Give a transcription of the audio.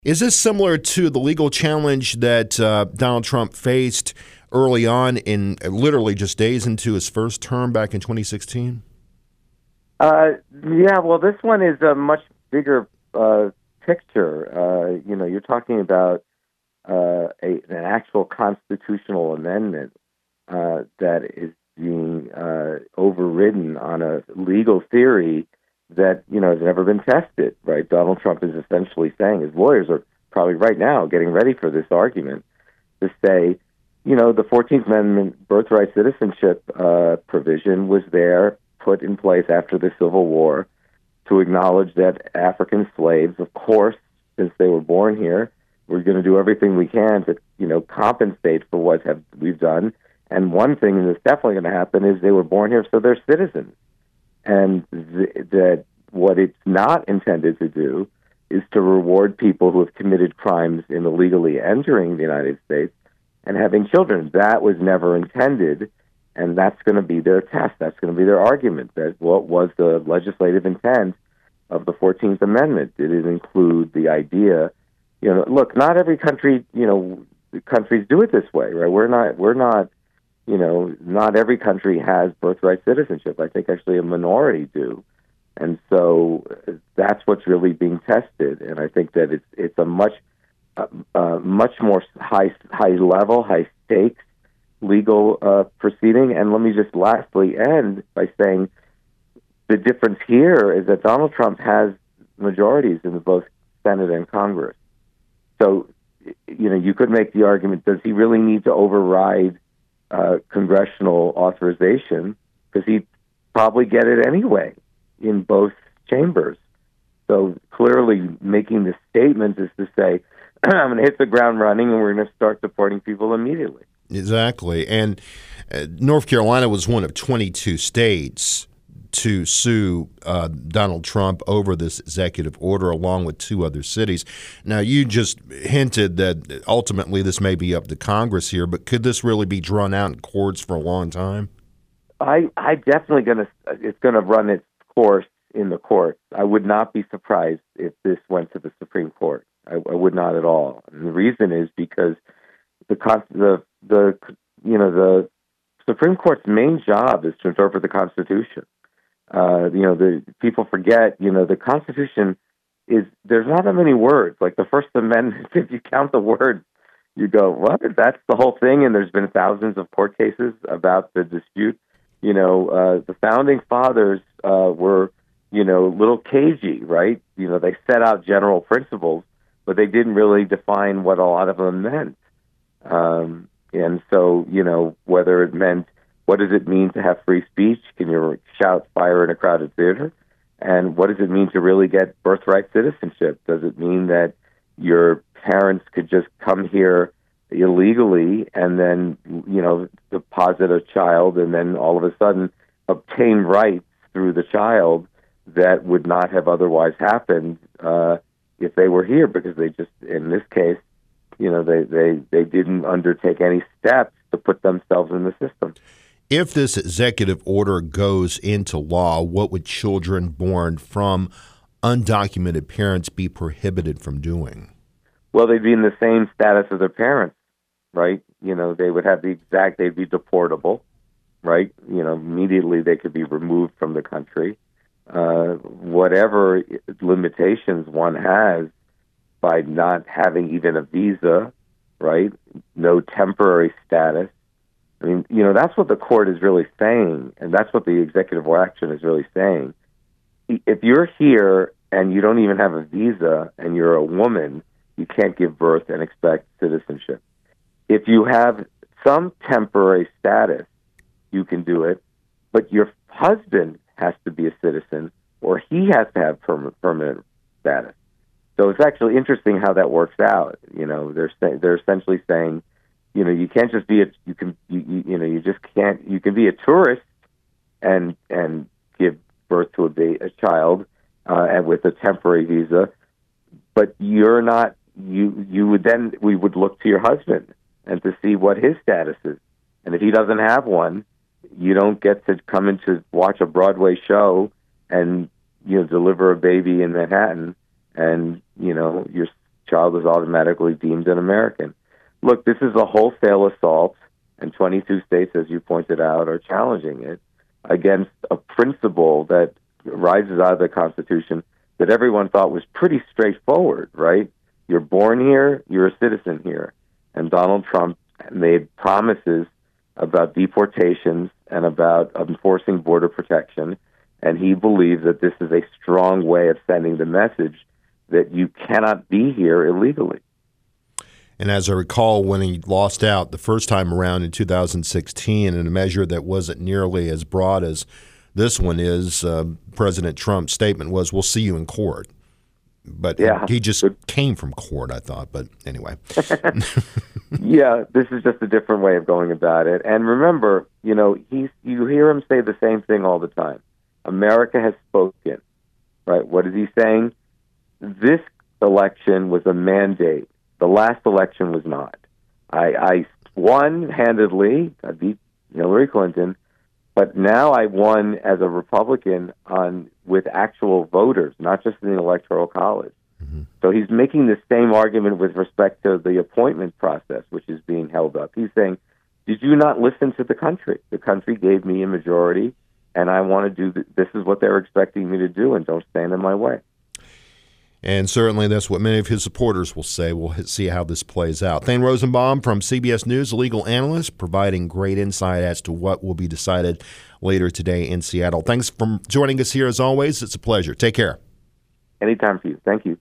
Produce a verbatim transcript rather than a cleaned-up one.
Is this similar to the legal challenge that uh, Donald Trump faced early on in uh, literally just days into his first term back in twenty sixteen? Uh, yeah, well, this one is a much bigger uh, picture. Uh, you know, you're talking about uh, a, an actual constitutional amendment uh, that is being uh, overridden on a legal theory that, you know, has never been tested, right? Donald Trump is essentially saying, his lawyers are probably right now getting ready for this argument to say, you know, the fourteenth Amendment birthright citizenship uh, provision was there, put in place after the Civil War to acknowledge that African slaves, of course, since they were born here, we're going to do everything we can to, you know, compensate for what have, we've done. And one thing that's definitely going to happen is they were born here, so they're citizens. And th- that what it's not intended to do is to reward people who have committed crimes in illegally entering the United States and having children. That was never intended, and that's going to be their test. That's going to be their argument, that what was the legislative intent of the fourteenth Amendment? Did it include the idea, you know, look, not every country, you know, countries do it this way, right? We're not, we're not, you know, not every country has birthright citizenship. I think actually a minority do. And so that's what's really being tested. And I think that it's it's a much uh, uh, much more high high level, high stakes legal uh, proceeding. And let me just lastly end by saying the difference here is that Donald Trump has majorities in both Senate and Congress. So, you know, you could make the argument, does he really need to override uh, congressional authorization? Because he'd probably get it anyway in both chambers. So clearly making the statement is to say, I'm going to hit the ground running and we're going to start deporting people immediately. Exactly. And uh, North Carolina was one of twenty-two states to sue uh, Donald Trump over this executive order, along with two other cities. Now, you just hinted that ultimately this may be up to Congress here, but could this really be drawn out in courts for a long time? I, I definitely going to, it's going to run its course in the courts. I would not be surprised if this went to the Supreme Court. I, I would not at all. And the reason is because the the the you know the Supreme Court's main job is to interpret the Constitution. Uh, you know, the people forget. You know, the Constitution is there's not that many words. Like the First Amendment, if you count the words, you go, what? That's the whole thing. And there's been thousands of court cases about the dispute. You know, uh, the founding fathers uh, were, you know, a little cagey, right? You know, they set out general principles, but they didn't really define what a lot of them meant. Um, and so, you know, whether it meant, what does it mean to have free speech? Can you shout fire in a crowded theater? And what does it mean to really get birthright citizenship? Does it mean that your parents could just come here illegally and then, you know, deposit a child and then all of a sudden obtain rights through the child that would not have otherwise happened uh, if they were here, because they just, in this case, you know, they, they, they didn't undertake any steps to put themselves in the system. If this executive order goes into law, what would children born from undocumented parents be prohibited from doing? Well, they'd be in the same status as their parents, right? You know, they would have the exact, they'd be deportable, right? You know, immediately they could be removed from the country. Uh, whatever limitations one has by not having even a visa, right? No temporary status. I mean, you know, that's what the court is really saying, and that's what the executive action is really saying. If you're here and you don't even have a visa and you're a woman, you can't give birth and expect citizenship. If you have some temporary status, you can do it, but your husband has to be a citizen or he has to have perm- permanent status. So it's actually interesting how that works out. You know, they're say- they're essentially saying, you know, you can't just be a you can you, you, you know you just can't you can be a tourist and and give birth to a, ba- a child uh, and with a temporary visa, but you're not you you would then we would look to your husband and to see what his status is, and if he doesn't have one, you don't get to come in to watch a Broadway show and, you know, deliver a baby in Manhattan, and, you know, you're child is automatically deemed an American. Look, this is a wholesale assault, and twenty-two states, as you pointed out, are challenging it against a principle that rises out of the Constitution that everyone thought was pretty straightforward, right? You're born here, you're a citizen here. And Donald Trump made promises about deportations and about enforcing border protection, and he believes that this is a strong way of sending the message that you cannot be here illegally. And as I recall, when he lost out the first time around in two thousand sixteen, in a measure that wasn't nearly as broad as this one is, uh, President Trump's statement was, "We'll see you in court." But yeah. he just came from court, I thought. But anyway. Yeah, this is just a different way of going about it. And remember, you know, he's, you hear him say the same thing all the time. America has spoken, right? What is he saying? This election was a mandate. The last election was not. I, I won handedly. I beat Hillary Clinton. But now I won as a Republican on with actual voters, not just in the Electoral College. Mm-hmm. So he's making the same argument with respect to the appointment process, which is being held up. He's saying, did you not listen to the country? The country gave me a majority, and I want to do th- this is what they're expecting me to do, and don't stand in my way. And certainly that's what many of his supporters will say. We'll see how this plays out. Thane Rosenbaum from C B S News, a legal analyst, providing great insight as to what will be decided later today in Seattle. Thanks for joining us here as always. It's a pleasure. Take care. Anytime for you. Thank you.